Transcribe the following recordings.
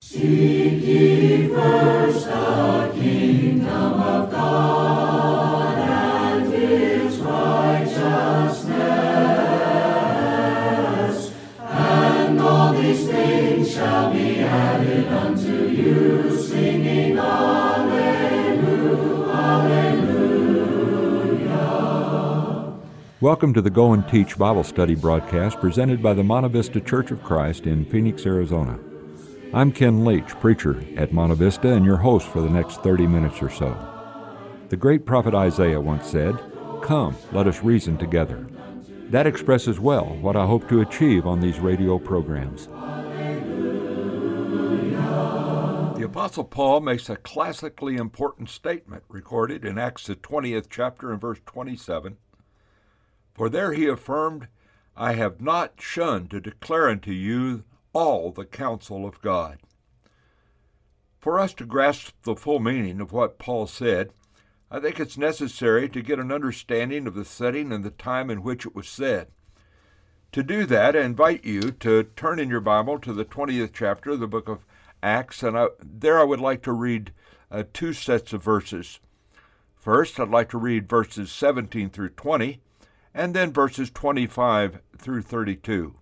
Seek ye first the kingdom of God and His righteousness, and all these things shall be added unto you, singing Alleluia, Alleluia. Welcome to the Go and Teach Bible Study broadcast presented by the Monte Vista Church of Christ in Phoenix, Arizona. I'm Ken Leach, preacher at Monte Vista, and your host for the next 30 minutes or so. The great prophet Isaiah once said, "Come, let us reason together." That expresses well what I hope to achieve on these radio programs. The Apostle Paul makes a classically important statement recorded in Acts the 20th chapter and verse 27. For there he affirmed, "I have not shunned to declare unto you all the counsel of God." For us to grasp the full meaning of what Paul said, I think it's necessary to get an understanding of the setting and the time in which it was said. To do that, I invite you to turn in your Bible to the 20th chapter of the book of Acts, and there I would like to read two sets of verses. First, I'd like to read verses 17 through 20, and then verses 25 through 32.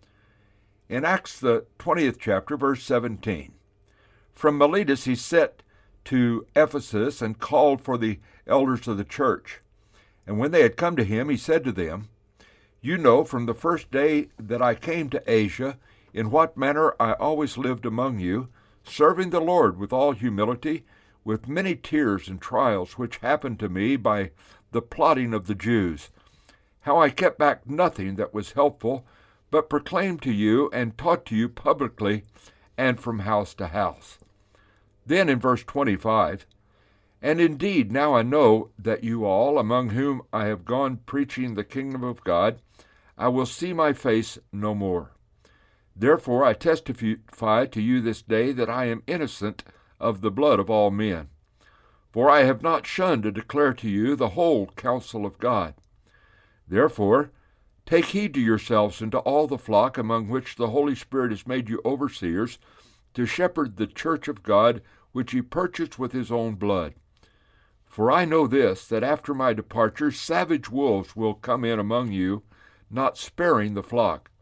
In Acts, the 20th chapter, verse 17, from Miletus he set to Ephesus and called for the elders of the church. And when they had come to him, he said to them, "You know from the first day that I came to Asia, in what manner I always lived among you, serving the Lord with all humility, with many tears and trials which happened to me by the plotting of the Jews, how I kept back nothing that was helpful, but proclaimed to you and taught to you publicly and from house to house." Then in verse 25, "And indeed now I know that you all, among whom I have gone preaching the kingdom of God, I will see my face no more. Therefore I testify to you this day that I am innocent of the blood of all men. For I have not shunned to declare to you the whole counsel of God. Therefore take heed to yourselves and to all the flock among which the Holy Spirit has made you overseers, to shepherd the church of God, which he purchased with his own blood. For I know this, that after my departure savage wolves will come in among you, not sparing the flock.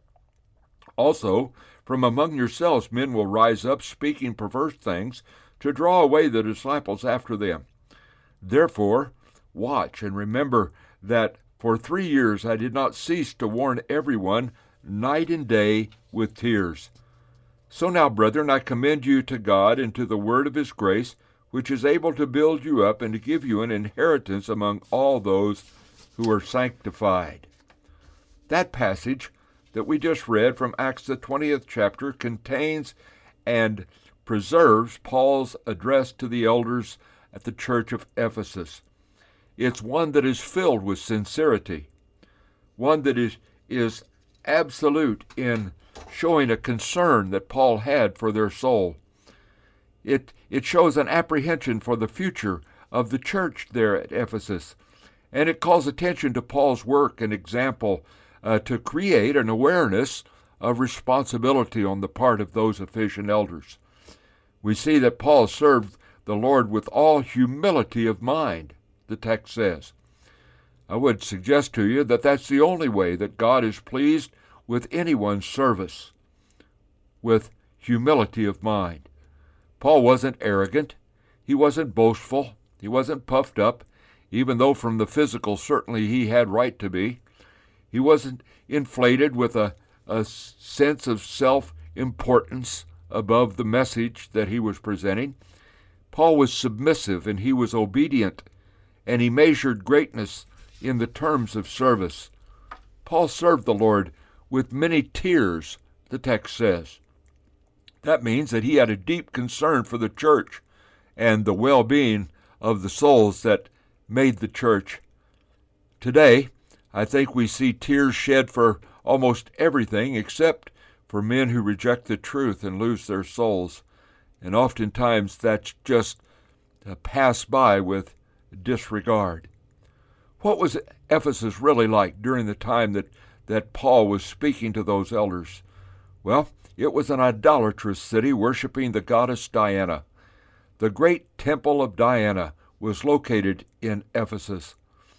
Also, from among yourselves men will rise up, speaking perverse things, to draw away the disciples after them. Therefore, watch and remember that for 3 years I did not cease to warn everyone, night and day, with tears. So now, brethren, I commend you to God and to the word of his grace, which is able to build you up and to give you an inheritance among all those who are sanctified." That passage that we just read from Acts the 20th chapter contains and preserves Paul's address to the elders at the church of Ephesus. It's one that is filled with sincerity, one that is absolute in showing a concern that Paul had for their soul. It shows an apprehension for the future of the church there at Ephesus, and it calls attention to Paul's work and example to create an awareness of responsibility on the part of those Ephesian elders. We see that Paul served the Lord with all humility of mind, the text says. I would suggest to you that that's the only way that God is pleased with anyone's service, with humility of mind. Paul wasn't arrogant, he wasn't boastful, he wasn't puffed up, even though from the physical certainly he had right to be. He wasn't inflated with a sense of self-importance above the message that he was presenting. Paul was submissive and he was obedient, and he measured greatness in the terms of service. Paul served the Lord with many tears, the text says. That means that he had a deep concern for the church and the well-being of the souls that made the church. Today, I think we see tears shed for almost everything except for men who reject the truth and lose their souls. And oftentimes that's just passed by with disregard. What was Ephesus really like during the time that Paul was speaking to those elders? Well, it was an idolatrous city worshiping the goddess Diana. The great temple of Diana was located in Ephesus.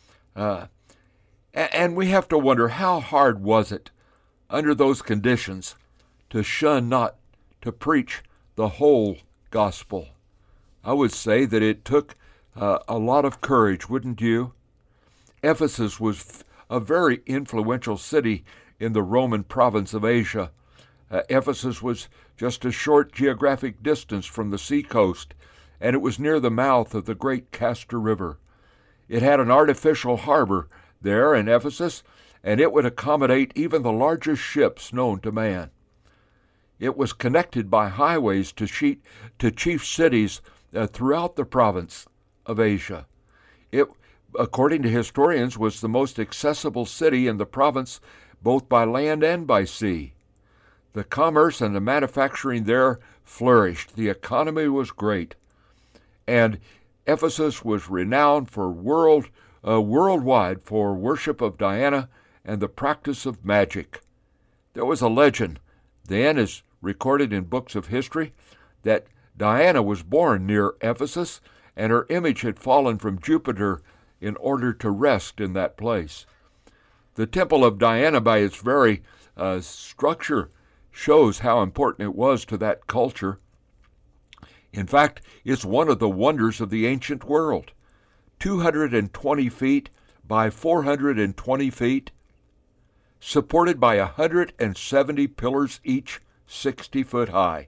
And we have to wonder, how hard was it under those conditions to shun not to preach the whole gospel? I would say that it took a lot of courage, wouldn't you? Ephesus was a very influential city in the Roman province of Asia. Ephesus was just a short geographic distance from the seacoast, and it was near the mouth of the great Castor River. It had an artificial harbor there in Ephesus, and it would accommodate even the largest ships known to man. It was connected by highways to chief cities throughout the province of Asia. It, according to historians, was the most accessible city in the province, both by land and by sea. The commerce and the manufacturing there flourished. The economy was great. And Ephesus was renowned for worldwide for worship of Diana and the practice of magic. There was a legend, then as recorded in books of history, that Diana was born near Ephesus, and her image had fallen from Jupiter in order to rest in that place. The Temple of Diana, by its very structure, shows how important it was to that culture. In fact, it's one of the wonders of the ancient world. 220 feet by 420 feet, supported by 170 pillars, each 60 foot high.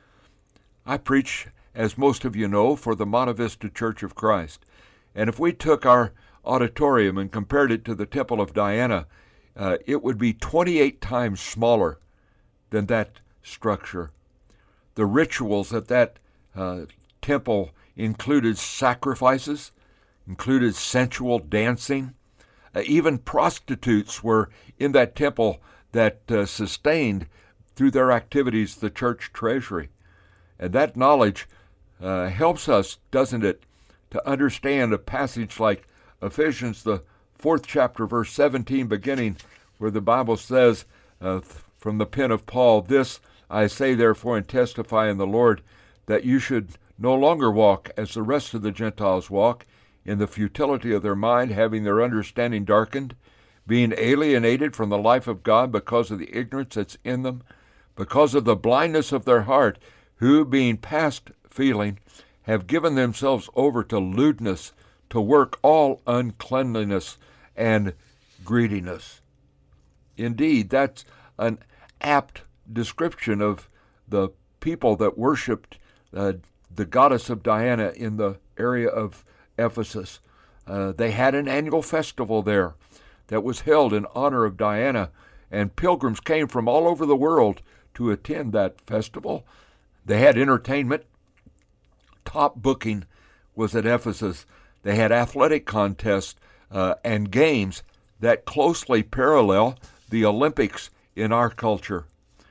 I preach, as most of you know, for the Monte Vista Church of Christ. And if we took our auditorium and compared it to the Temple of Diana, it would be 28 times smaller than that structure. The rituals at that temple included sacrifices, included sensual dancing. Even prostitutes were in that temple that sustained, through their activities, the church treasury. And that knowledge helps us, doesn't it, to understand a passage like Ephesians, the 4th chapter, verse 17, beginning, where the Bible says, from the pen of Paul, "This I say therefore and testify in the Lord, that you should no longer walk as the rest of the Gentiles walk, in the futility of their mind, having their understanding darkened, being alienated from the life of God because of the ignorance that's in them, because of the blindness of their heart, who, being past feeling, have given themselves over to lewdness, to work all uncleanliness and greediness." Indeed, that's an apt description of the people that worshipped the goddess of Diana in the area of Ephesus. They had an annual festival there that was held in honor of Diana, and pilgrims came from all over the world to attend that festival. They had entertainment. Top booking was at Ephesus. They had athletic contests and games that closely parallel the Olympics in our culture.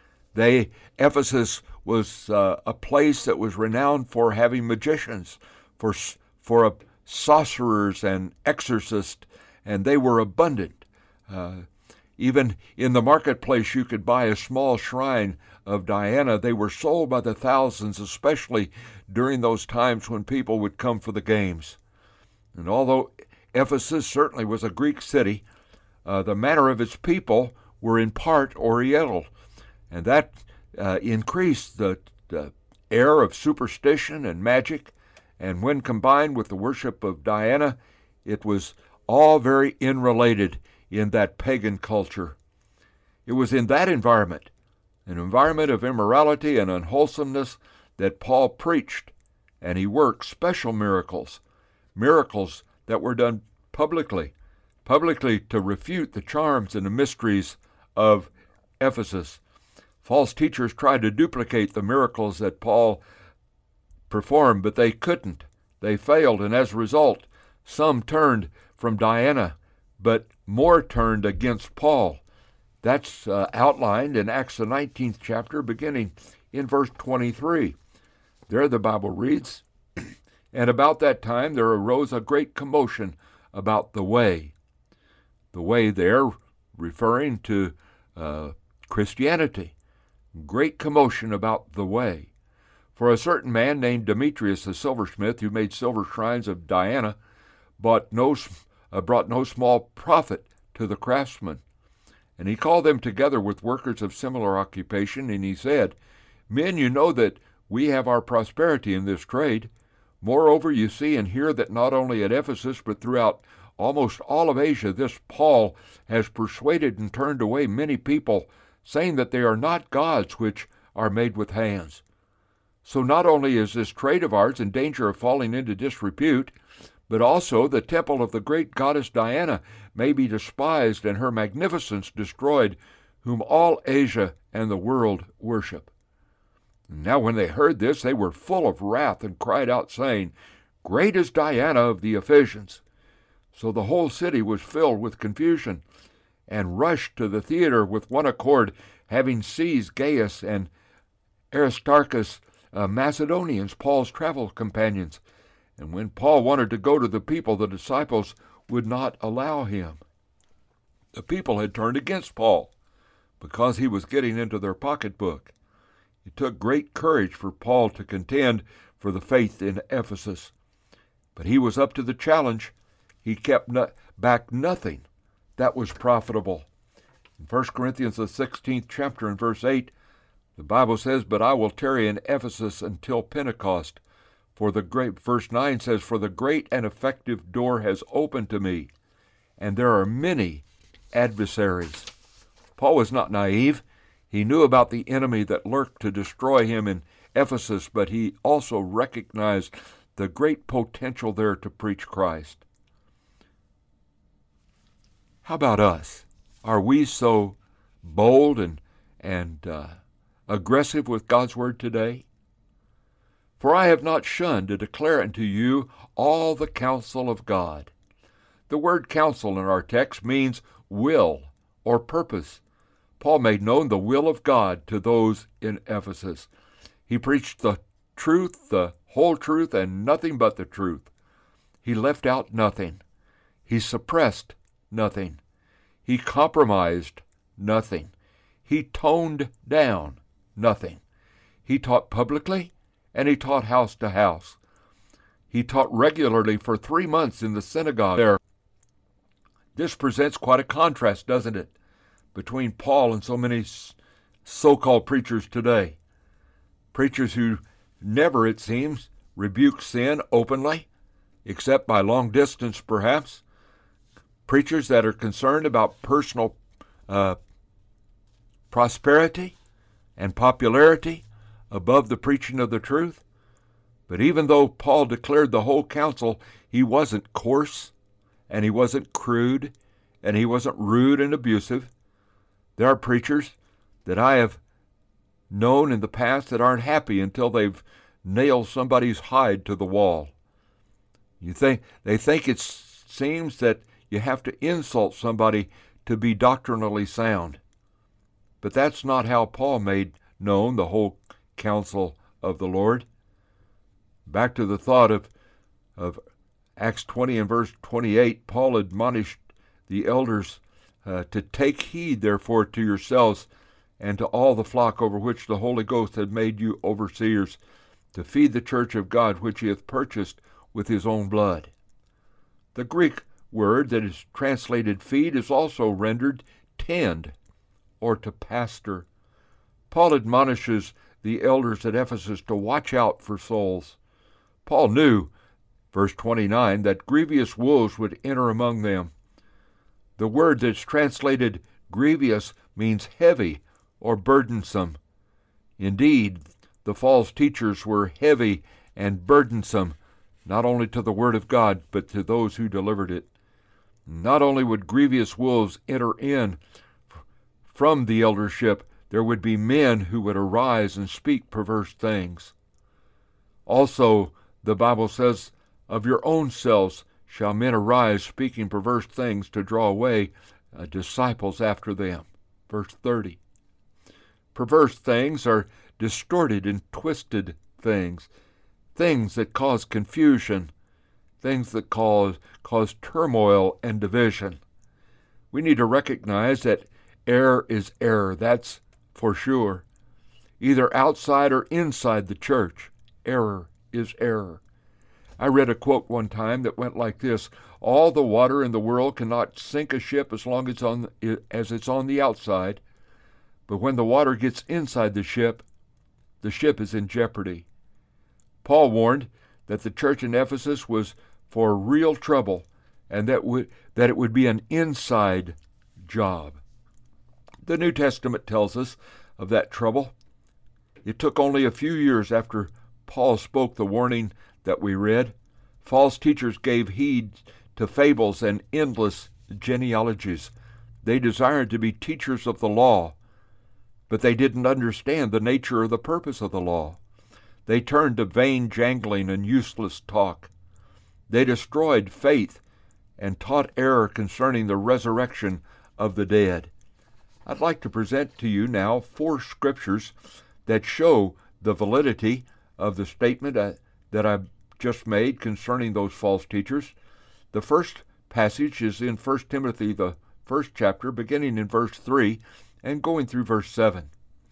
Ephesus was a place that was renowned for having magicians, for sorcerers and exorcists, and they were abundant. Even in the marketplace, you could buy a small shrine of Diana. They were sold by the thousands, especially during those times when people would come for the games. And although Ephesus certainly was a Greek city, the manner of its people were in part Oriental, and that increased the air of superstition and magic, and when combined with the worship of Diana, it was all very interrelated in that pagan culture. It was in that environment, an environment of immorality and unwholesomeness, that Paul preached, and he worked special miracles that were done publicly to refute the charms and the mysteries of Ephesus. False teachers tried to duplicate the miracles that Paul performed, but they couldn't. They failed, and as a result, some turned from Diana, but more turned against Paul. That's outlined in Acts the 19th chapter, beginning in verse 23. There the Bible reads, "And about that time there arose a great commotion about the way." The way there referring to Christianity. great commotion about the way. For a certain man named Demetrius the silversmith, who made silver shrines of Diana, brought no small profit to the craftsmen. And he called them together with workers of similar occupation, and he said, Men, you know that we have our prosperity in this trade. Moreover, you see and hear that not only at Ephesus, but throughout almost all of Asia, this Paul has persuaded and turned away many people, saying that they are not gods which are made with hands. So not only is this trade of ours in danger of falling into disrepute, but also the temple of the great goddess Diana may be despised and her magnificence destroyed, whom all Asia and the world worship. Now when they heard this, they were full of wrath and cried out, saying, Great is Diana of the Ephesians. So the whole city was filled with confusion, and rushed to the theater with one accord, having seized Gaius and Aristarchus, Macedonians, Paul's travel companions. And when Paul wanted to go to the people, the disciples would not allow him. The people had turned against Paul because he was getting into their pocketbook. It took great courage for Paul to contend for the faith in Ephesus. But he was up to the challenge. He kept back nothing that was profitable. In 1 Corinthians, the 16th chapter, and verse 8, the Bible says, But I will tarry in Ephesus until Pentecost. Verse 9 says, For the great and effective door has opened to me, and there are many adversaries. Paul was not naive. He knew about the enemy that lurked to destroy him in Ephesus, but he also recognized the great potential there to preach Christ. How about us? Are we so bold and aggressive with God's word today? For I have not shunned to declare unto you all the counsel of God. The word counsel in our text means will or purpose. Paul made known the will of God to those in Ephesus. He preached the truth, the whole truth, and nothing but the truth. He left out nothing. He suppressed nothing. He compromised nothing. He toned down nothing. He taught publicly, and he taught house to house. He taught regularly for 3 months in the synagogue there. This presents quite a contrast, doesn't it, between Paul and so many so-called preachers today. Preachers who never, it seems, rebuke sin openly, except by long distance perhaps. Preachers that are concerned about personal prosperity and popularity above the preaching of the truth. But even though Paul declared the whole counsel, he wasn't coarse, and he wasn't crude, and he wasn't rude and abusive. There are preachers that I have known in the past that aren't happy until they've nailed somebody's hide to the wall. They think it seems that you have to insult somebody to be doctrinally sound. But that's not how Paul made known the whole counsel of the Lord. Back to the thought of Acts 20 and verse 28, Paul admonished the elders to take heed, therefore, to yourselves and to all the flock over which the Holy Ghost had made you overseers, to feed the church of God, which he hath purchased with his own blood. The Greek word that is translated feed is also rendered tend, or to pastor. Paul admonishes the elders at Ephesus to watch out for souls. Paul knew, verse 29, that grievous wolves would enter among them. The word that's translated grievous means heavy or burdensome. Indeed, the false teachers were heavy and burdensome, not only to the word of God, but to those who delivered it. Not only would grievous wolves enter in from the eldership, there would be men who would arise and speak perverse things. Also, the Bible says, of your own selves shall men arise speaking perverse things to draw away disciples after them. Verse 30. Perverse things are distorted and twisted things, things that cause confusion, things that cause turmoil and division. We need to recognize that error is error, that's for sure. either outside or inside the church. Error is error. I read a quote one time that went like this: all the water in the world cannot sink a ship as long as it's on the outside, but when the water gets inside the ship is in jeopardy. Paul warned that the church in Ephesus was for real trouble, and that it would be an inside job. The New Testament tells us of that trouble. It took only a few years after Paul spoke the warning that we read. False teachers gave heed to fables and endless genealogies. They desired to be teachers of the law, but they didn't understand the nature or the purpose of the law. They turned to vain jangling and useless talk. They destroyed faith and taught error concerning the resurrection of the dead. I'd like to present to you now 4 scriptures that show the validity of the statement that I've just made concerning those false teachers. The first passage is in 1 Timothy, the 1st chapter, beginning in verse 3 and going through verse 7.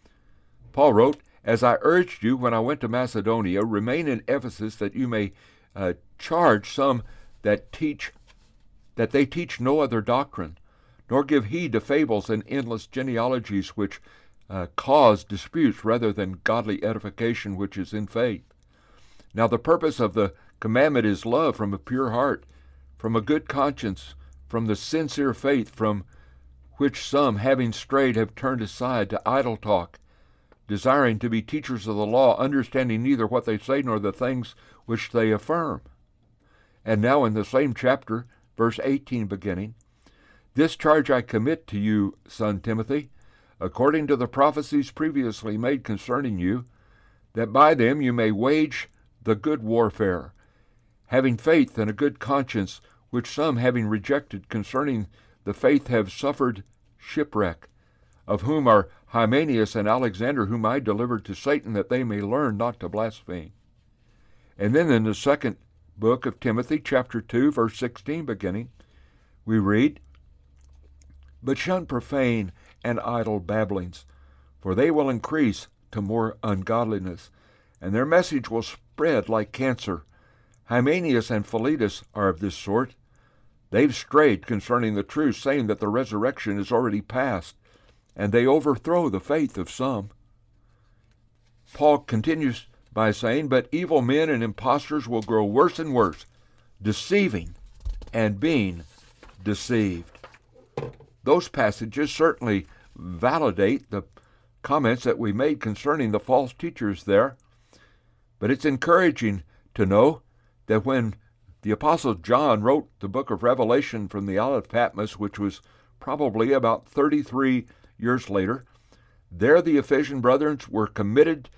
Paul wrote, "As I urged you when I went to Macedonia, remain in Ephesus, that you may charge some that they teach no other doctrine, nor give heed to fables and endless genealogies which cause disputes rather than godly edification which is in faith. Now the purpose of the commandment is love from a pure heart, from a good conscience, from the sincere faith from which some, having strayed, have turned aside to idle talk, desiring to be teachers of the law, understanding neither what they say nor the things which they affirm." And now in the same chapter, verse 18 beginning, "This charge I commit to you, son Timothy, according to the prophecies previously made concerning you, that by them you may wage the good warfare, having faith and a good conscience, which some, having rejected concerning the faith, have suffered shipwreck, of whom are Hymenaeus and Alexander, whom I delivered to Satan, that they may learn not to blaspheme." And then in the second book of Timothy, chapter 2, verse 16 beginning, we read, "But shun profane and idle babblings, for they will increase to more ungodliness, and their message will spread like cancer. Hymenaeus and Philetus are of this sort. They've strayed concerning the truth, saying that the resurrection is already past, and they overthrow the faith of some." Paul continues by saying, "But evil men and impostors will grow worse and worse, deceiving and being deceived." Those passages certainly validate the comments that we made concerning the false teachers there, but it's encouraging to know that when the Apostle John wrote the book of Revelation from the Isle of Patmos, which was probably about 33 years later, there the Ephesian brethren were committed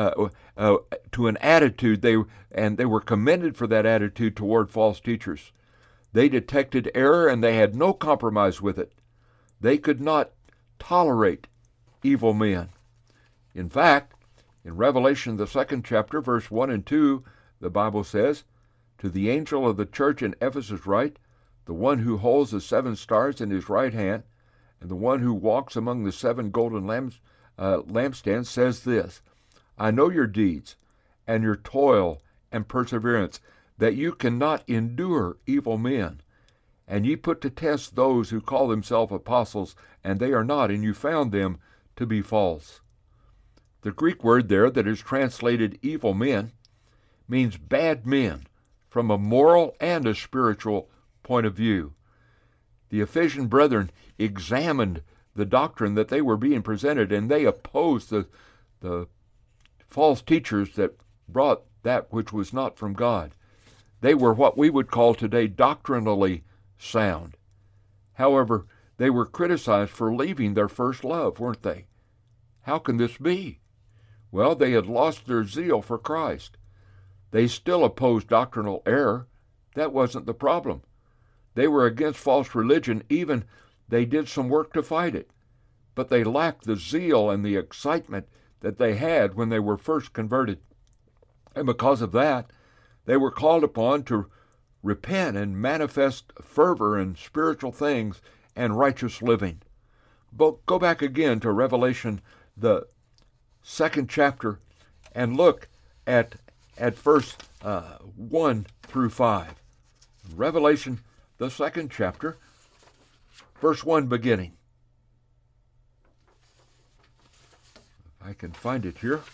to an attitude, they were commended for that attitude toward false teachers. They detected error and they had no compromise with it. They could not tolerate evil men. In fact, in Revelation, the 2nd chapter, verse 1 and 2, the Bible says, "To the angel of the church in Ephesus write, the one who holds the 7 stars in his right hand, and the one who walks among the 7 golden lampstands says this, I know your deeds, and your toil and perseverance, that you cannot endure evil men. And ye put to test those who call themselves apostles, and they are not, and you found them to be false." The Greek word there that is translated evil men means bad men from a moral and a spiritual point of view. The Ephesian brethren examined the doctrine that they were being presented, and they opposed the false teachers that brought that which was not from God. They were what we would call today doctrinally sound. However, they were criticized for leaving their first love, weren't they? How can this be? Well, they had lost their zeal for Christ. They still opposed doctrinal error. That wasn't the problem. They were against false religion, even they did some work to fight it. But they lacked the zeal and the excitement that they had when they were first converted. And because of that, they were called upon to repent and manifest fervor in spiritual things and righteous living. But go back again to Revelation, the 2nd chapter and look at verse 1 through 5. Revelation, the 2nd chapter, verse 1 beginning. If I can find it here.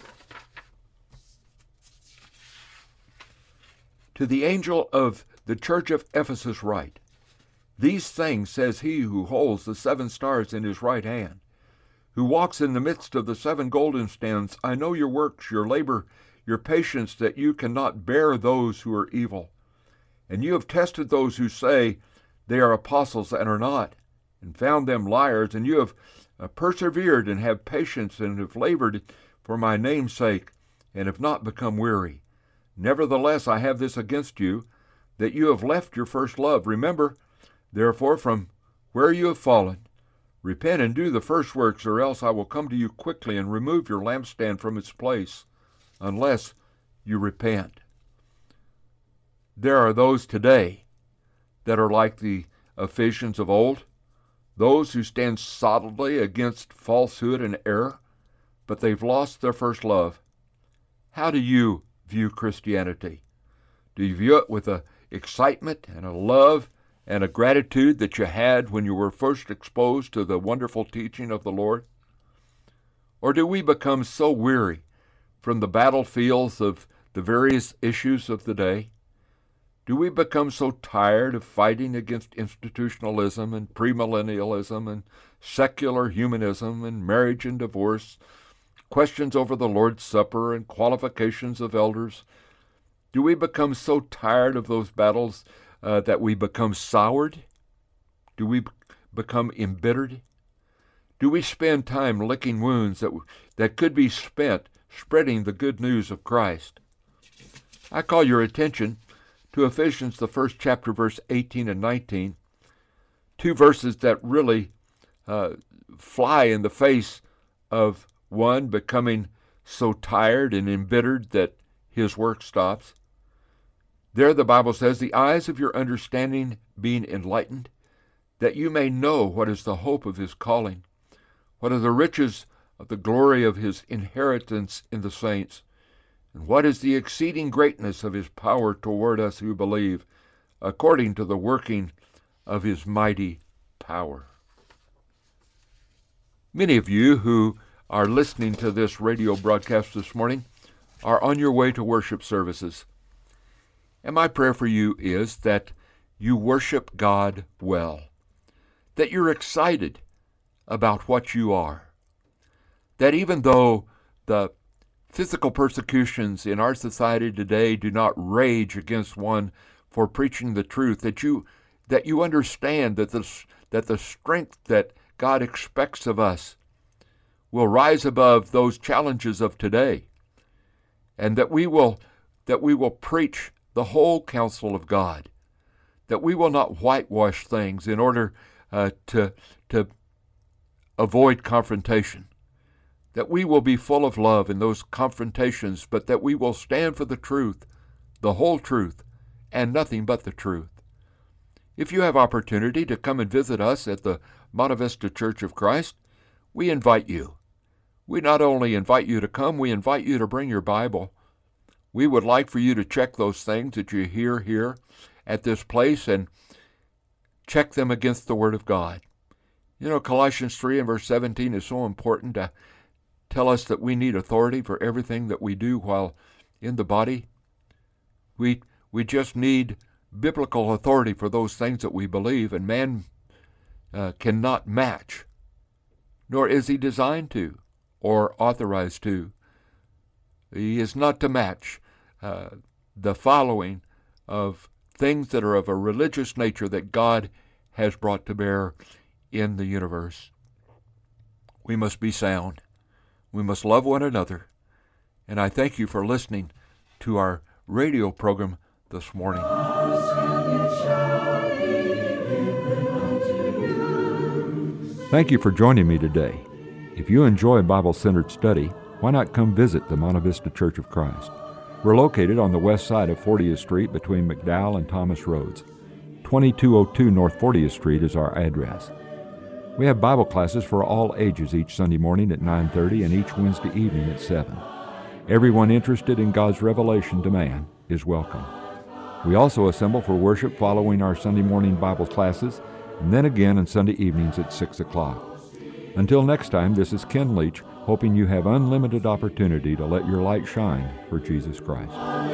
To the angel of the church of Ephesus write, These things says he who holds the 7 stars in his right hand, who walks in the midst of the 7 golden stands. I know your works, your labor, your patience, that you cannot bear those who are evil. And you have tested those who say they are apostles and are not, and found them liars. And you have persevered and have patience and have labored for my name's sake, and have not become weary. Nevertheless, I have this against you, that you have left your first love. Remember, therefore, from where you have fallen, repent and do the first works, or else I will come to you quickly and remove your lampstand from its place, unless you repent. There are those today that are like the Ephesians of old, those who stand solidly against falsehood and error, but they've lost their first love. How do you view Christianity? Do you view it with a excitement and a love and a gratitude that you had when you were first exposed to the wonderful teaching of the Lord? Or do we become so weary from the battlefields of the various issues of the day? Do we become so tired of fighting against institutionalism and premillennialism and secular humanism and marriage and divorce, questions over the Lord's Supper and qualifications of elders? Do we become so tired of those battles that we become soured? Do we become embittered? Do we spend time licking wounds that could be spent spreading the good news of Christ? I call your attention to Ephesians, the 1st chapter, verse 18 and 19, 2 verses that really fly in the face of one becoming so tired and embittered that his work stops. There the Bible says, the eyes of your understanding being enlightened, that you may know what is the hope of his calling, what are the riches of the glory of his inheritance in the saints, and what is the exceeding greatness of his power toward us who believe, according to the working of his mighty power. Many of you who are listening to this radio broadcast this morning are on your way to worship services. And my prayer for you is that you worship God well, that you're excited about what you are, that even though the physical persecutions in our society today do not rage against one for preaching the truth, that you understand that the strength that God expects of us will rise above those challenges of today, and that we will preach the whole counsel of God, that we will not whitewash things in order to avoid confrontation, that we will be full of love in those confrontations, but that we will stand for the truth, the whole truth, and nothing but the truth. If you have opportunity to come and visit us at the Monte Vista Church of Christ, we invite you. We not only invite you to come, we invite you to bring your Bible. We would like for you to check those things that you hear here at this place and check them against the Word of God. You know, Colossians 3 and verse 17 is so important to tell us that we need authority for everything that we do while in the body. We just need biblical authority for those things that we believe, and man cannot match, nor is he designed to or authorized to. He is not to match the following of things that are of a religious nature that God has brought to bear in the universe. We must be sound. We must love one another. And I thank you for listening to our radio program this morning. Thank you for joining me today. If you enjoy Bible-centered study, why not come visit the Monte Vista Church of Christ? We're located on the west side of 40th Street between McDowell and Thomas Roads. 2202 North 40th Street is our address. We have Bible classes for all ages each Sunday morning at 9:30 and each Wednesday evening at 7. Everyone interested in God's revelation to man is welcome. We also assemble for worship following our Sunday morning Bible classes, and then again on Sunday evenings at 6 o'clock. Until next time, this is Ken Leach, hoping you have unlimited opportunity to let your light shine for Jesus Christ.